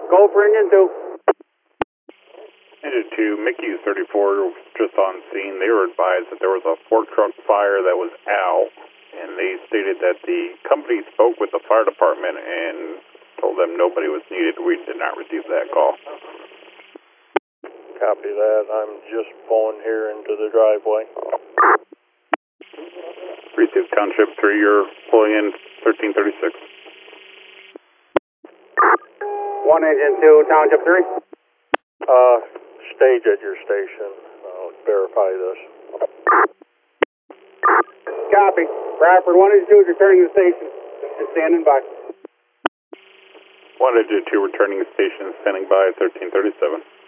Go for engine 2. Engine 2, Mickey's 34 just on scene. They were advised that there was a fork truck fire that was out, and they stated that the company spoke with the fire department and told them nobody was needed. We did not receive that call. Copy that. I'm just pulling here into the driveway. Received Township 3, you're pulling in 1336. 1 engine 2, Township 3. Stage at your station. I'll verify this. Copy. Bradford 1 engine 2 is returning to the station. Just standing by. 1 engine 2 returning to station, standing by 1337.